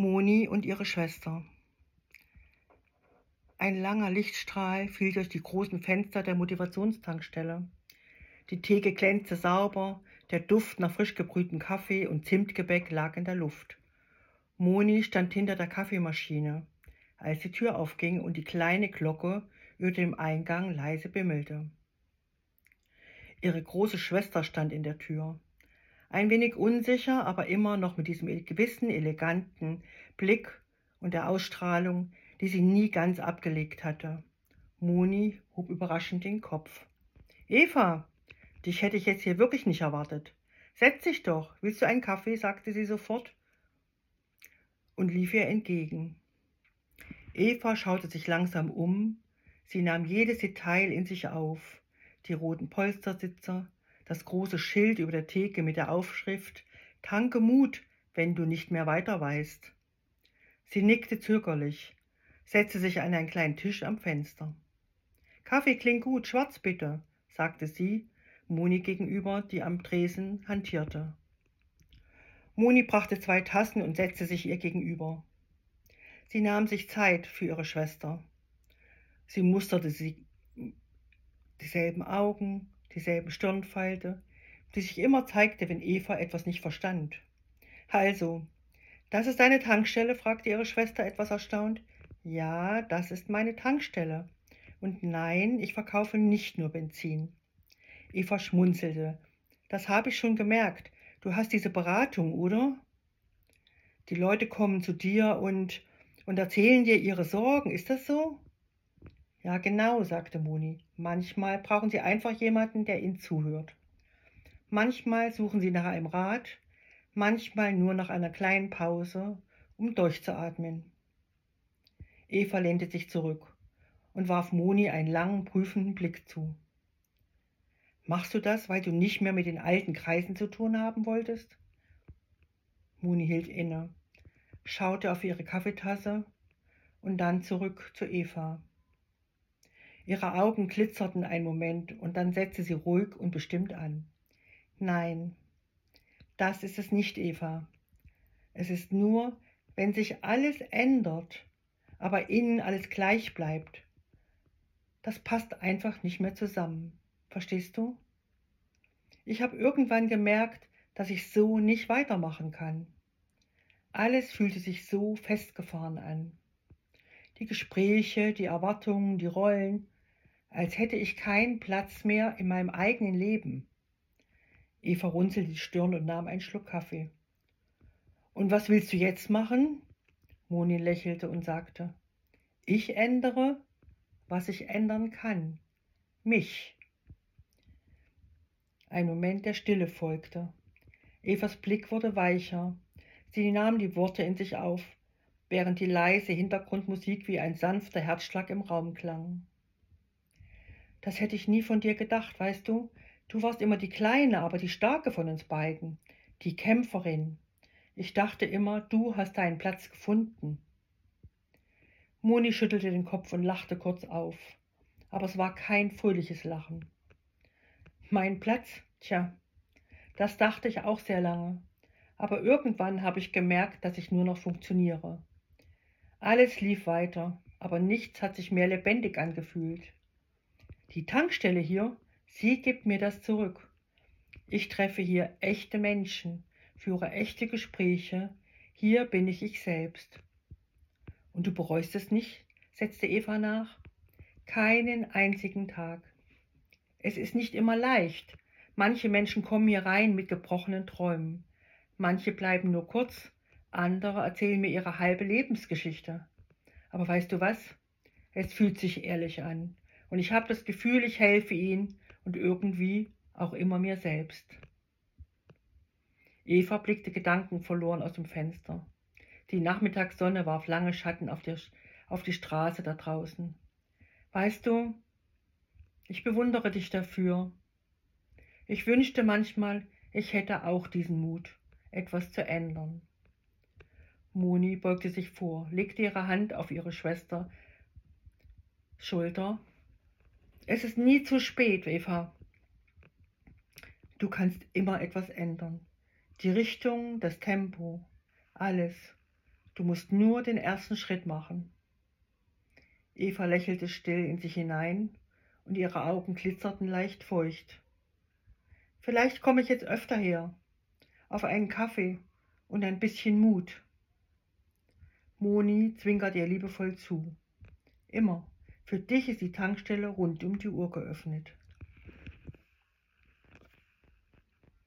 Moni und ihre Schwester. Ein langer Lichtstrahl fiel durch die großen Fenster der Motivationstankstelle. Die Theke glänzte sauber, der Duft nach frisch gebrühtem Kaffee und Zimtgebäck lag in der Luft. Moni stand hinter der Kaffeemaschine, als die Tür aufging und die kleine Glocke über dem Eingang leise bimmelte. Ihre große Schwester stand in der Tür. Ein wenig unsicher, aber immer noch mit diesem gewissen, eleganten Blick und der Ausstrahlung, die sie nie ganz abgelegt hatte. Moni hob überraschend den Kopf. »Eva, dich hätte ich jetzt hier wirklich nicht erwartet. Setz dich doch, willst du einen Kaffee?« sagte sie sofort und lief ihr entgegen. Eva schaute sich langsam um. Sie nahm jedes Detail in sich auf. Die roten Polstersitze, das große Schild über der Theke mit der Aufschrift »Tanke Mut, wenn du nicht mehr weiter weißt«. Sie nickte zögerlich, setzte sich an einen kleinen Tisch am Fenster. »Kaffee klingt gut, schwarz bitte«, sagte sie Moni gegenüber, die am Tresen hantierte. Moni brachte 2 Tassen und setzte sich ihr gegenüber. Sie nahm sich Zeit für ihre Schwester. Sie musterte sie, dieselben Augen, dieselben Stirnfalte, die sich immer zeigte, wenn Eva etwas nicht verstand. »Also, das ist deine Tankstelle?« fragte ihre Schwester etwas erstaunt. »Ja, das ist meine Tankstelle. Und nein, ich verkaufe nicht nur Benzin.« Eva schmunzelte. »Das habe ich schon gemerkt. Du hast diese Beratung, oder? Die Leute kommen zu dir und erzählen dir ihre Sorgen. Ist das so?« »Ja, genau«, sagte Moni. »Manchmal brauchen sie einfach jemanden, der ihnen zuhört. Manchmal suchen sie nach einem Rat, manchmal nur nach einer kleinen Pause, um durchzuatmen.« Eva lehnte sich zurück und warf Moni einen langen, prüfenden Blick zu. »Machst du das, weil du nicht mehr mit den alten Kreisen zu tun haben wolltest?« Moni hielt inne, schaute auf ihre Kaffeetasse und dann zurück zu Eva. Ihre Augen glitzerten einen Moment und dann setzte sie ruhig und bestimmt an. »Nein, das ist es nicht, Eva. Es ist nur, wenn sich alles ändert, aber innen alles gleich bleibt. Das passt einfach nicht mehr zusammen. Verstehst du? Ich habe irgendwann gemerkt, dass ich so nicht weitermachen kann. Alles fühlte sich so festgefahren an. Die Gespräche, die Erwartungen, die Rollen, als hätte ich keinen Platz mehr in meinem eigenen Leben.« Eva runzelte die Stirn und nahm einen Schluck Kaffee. »Und was willst du jetzt machen?« Moni lächelte und sagte, »Ich ändere, was ich ändern kann. Mich.« Ein Moment der Stille folgte. Evas Blick wurde weicher. Sie nahm die Worte in sich auf, während die leise Hintergrundmusik wie ein sanfter Herzschlag im Raum klang. »Das hätte ich nie von dir gedacht, weißt du? Du warst immer die Kleine, aber die Starke von uns beiden, die Kämpferin. Ich dachte immer, du hast deinen Platz gefunden.« Moni schüttelte den Kopf und lachte kurz auf, aber es war kein fröhliches Lachen. »Mein Platz? Tja, das dachte ich auch sehr lange, aber irgendwann habe ich gemerkt, dass ich nur noch funktioniere. Alles lief weiter, aber nichts hat sich mehr lebendig angefühlt. Die Tankstelle hier, sie gibt mir das zurück. Ich treffe hier echte Menschen, führe echte Gespräche, hier bin ich selbst.« »Und du bereust es nicht?«, setzte Eva nach. »Keinen einzigen Tag. Es ist nicht immer leicht. Manche Menschen kommen hier rein mit gebrochenen Träumen. Manche bleiben nur kurz, andere erzählen mir ihre halbe Lebensgeschichte. Aber weißt du was? Es fühlt sich ehrlich an. Und ich habe das Gefühl, ich helfe ihnen und irgendwie auch immer mir selbst.« Eva blickte gedankenverloren aus dem Fenster. Die Nachmittagssonne warf lange Schatten auf die Straße da draußen. »Weißt du, ich bewundere dich dafür. Ich wünschte manchmal, ich hätte auch diesen Mut, etwas zu ändern.« Moni beugte sich vor, legte ihre Hand auf ihre Schwester Schulter. »Es ist nie zu spät, Eva. Du kannst immer etwas ändern. Die Richtung, das Tempo, alles. Du musst nur den ersten Schritt machen. Eva lächelte still in sich hinein und ihre Augen glitzerten leicht feucht. Vielleicht komme ich jetzt öfter her, auf einen Kaffee und ein bisschen Mut. Moni zwinkert ihr liebevoll zu. Immer, für dich ist die Tankstelle rund um die Uhr geöffnet.